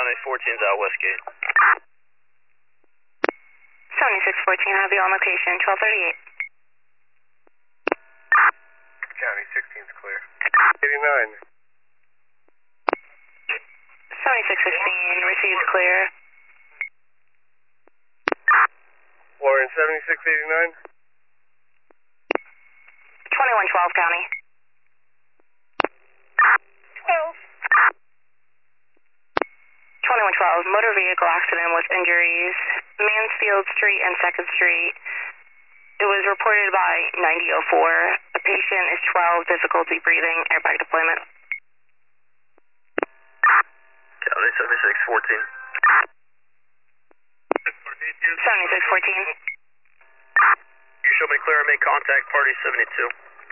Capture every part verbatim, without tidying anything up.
County fourteen's out Westgate. seventy-six fourteen, have you on location, twelve thirty-eight. County sixteen's clear. eighty-nine. seventy-six fifteen, received clear. Warren seventy-six eighty-nine. twenty-one twelve, County. twelve. twenty-one twelve, motor vehicle accident with injuries, Mansfield Street and second Street. It was reported by ninety oh four. The patient is twelve, difficulty breathing, airbag deployment. County seventy-six fourteen. seventy-six fourteen. You show me clear and make contact, party seventy-two.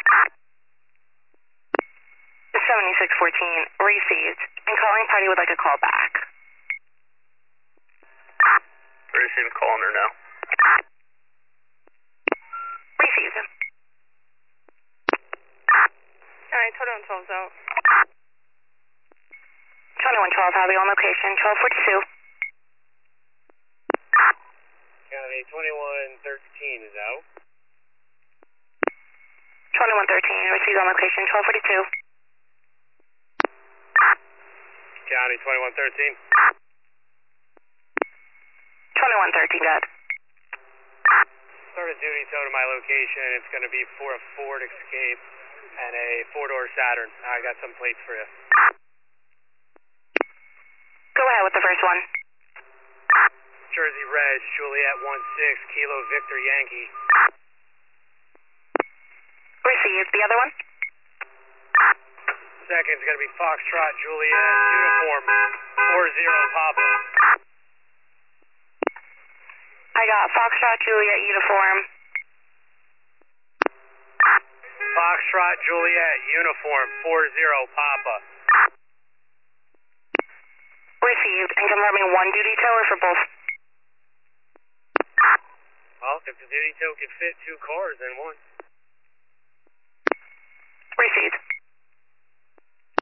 seventy-six fourteen, received, and calling party would like a call back. Received, calling her now. Received. Alright, twenty-one twelve's out. twenty-one twelve, have you on location, twelve forty-two. County twenty-one thirteen is out. twenty-one thirteen, received on location, twelve forty-two. County twenty-one thirteen. twenty-one thirteen, good. Started duty tow to my location. It's going to be for a Ford Escape and a four-door Saturn. I got some plates for you. Go ahead with the first one. Jersey Reg, Juliet one six, Kilo Victor Yankee. Received. The other one? Second's going to be Foxtrot Juliet, uniform, four zero Papa. I got Foxtrot Juliet uniform. Foxtrot Juliet, uniform, four zero Papa. Received. And confirming one duty tower for both. Well, if the duty tow could fit two cars, then one. Received.